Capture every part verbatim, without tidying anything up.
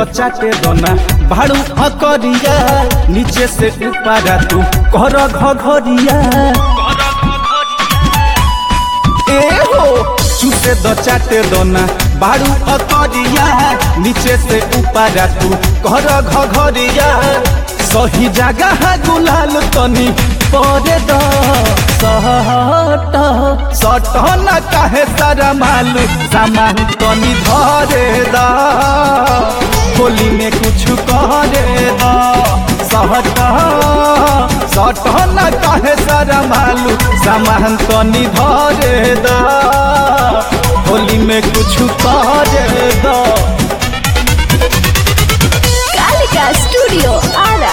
चाटे दोना भाड़ू अकरिया नीचे से ऊपर तू कर घघरिया ए हो चूसे दो चाटे दोना भाड़ू अकरिया नीचे से ऊपर तू कर घघरिया सही जगह गुलाल तनी परे द सट सट न काहे सारा मालू सामान तनी धरे द होली में कुछ करे द सट सट न काहे सारा मालू सामान तनी धरे द होली में कुछ करे द। कालिका स्टूडियो आरा।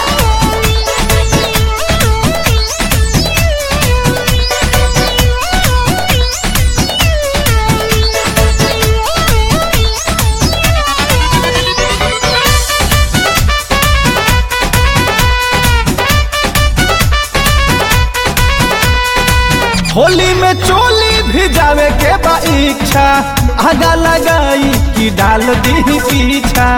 होली में चोली भी जावे के बा इच्छा आगा लगाई कि डाल दी पीछा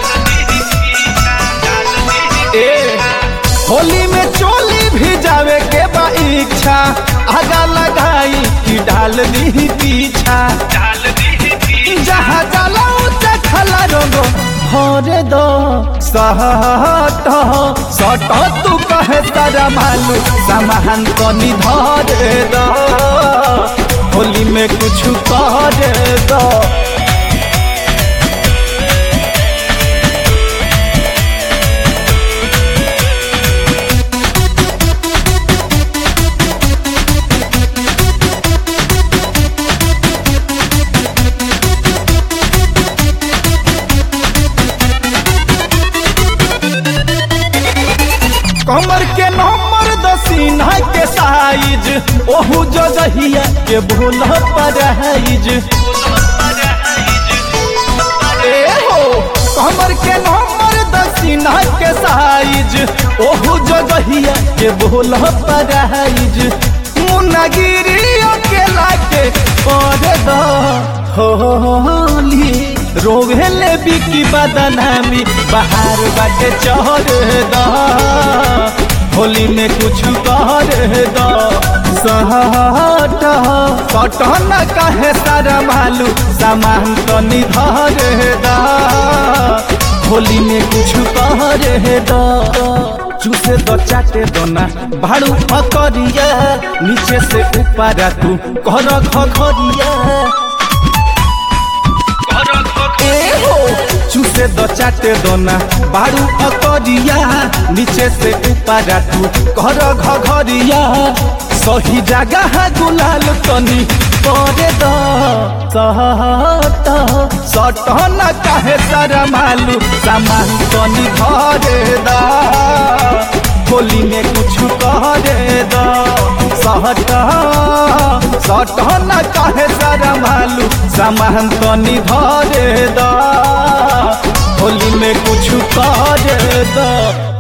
ए होली में चोली भी जावे के बा इच्छा आगा लगाई कि डाल दी पीछा जहाँ जाला खला रंगो भरे दो सट सट तू कहे तारा मालू सामान तनी धरे दो होली में कुछ करे दो। कमर के नंबर दसीना के साइज ओहू जगहिया के भूल पराइज ए हो कमर के नंबर दसीना के साइज ओहू जगहिया के भूल पराइज मुन्नागिरी अकेला के पर द होली रोवेले बिकी बदनामी बाहर बाटे चढ़ द होली में कुछ कर द सट सट न काहे सारा मालू सामान तनी धरे द होली में कुछ कर द चूसे दो चाटे दोना भाड़ू अकरिया नीचे से ऊपर तू कर घघरिया चूसे दो चाटे दोना बारू अकरिया नीचे से ऊपर तू कर घघरिया सही जगह गुलाल तनी परे द सट सट न काहे सारा मालू सामान तनी धरे द होली में कुछ करे द सट सट न काहे सारा मालू सामान तनी धरे द होली में कुछ करे द।